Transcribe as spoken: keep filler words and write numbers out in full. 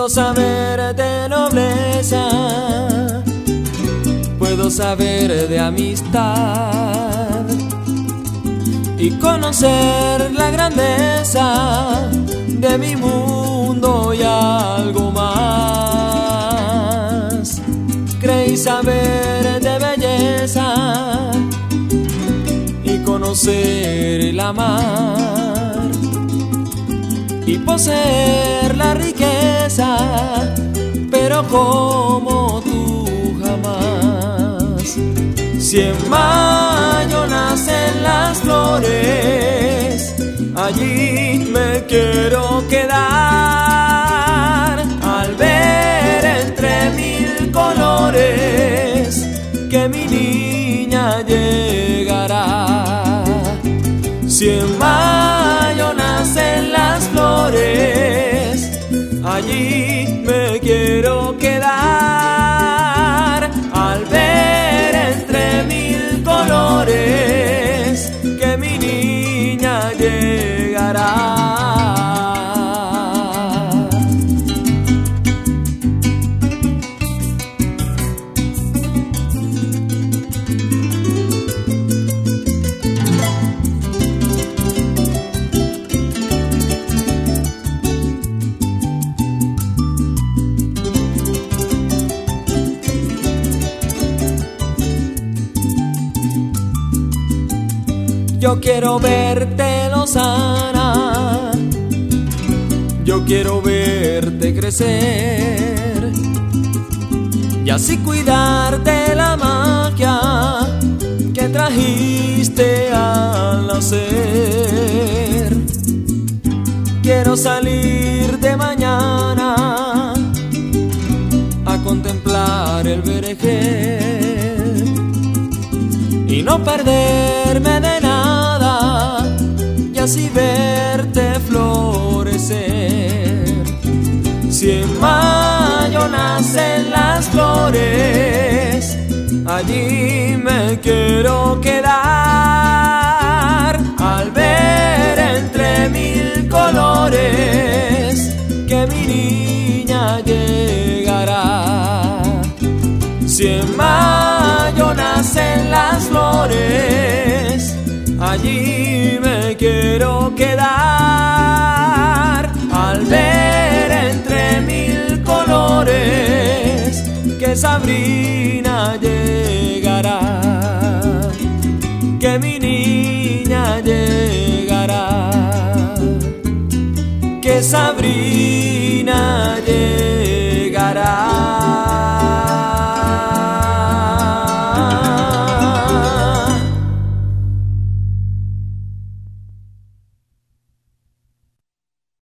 Puedo saber de nobleza, puedo saber de amistad y conocer la grandeza de mi mundo y algo más. Creí saber de belleza y conocer el amar y poseer la riqueza, pero como tú jamás. Si en mayo nacen las flores, allí me quiero quedar al ver entre mil colores que mi niña llegará. Si en mayo nacen las flores, allí me quiero quedar al ver entre mil colores que mi niña llegará. Yo quiero verte lozana, yo quiero verte crecer y así cuidarte la magia que trajiste al nacer. Quiero salir de mañana a contemplar el vergel y no perderme de nada y así verte florecer. Si en mayo nacen las flores, allí me quiero quedar al ver entre mil colores que mi niña llegará. Si en mayo nacen las flores, allí me quiero quedar al ver entre mil colores que Sabrina llegará, que mi niña llegará, que Sabrina llegará.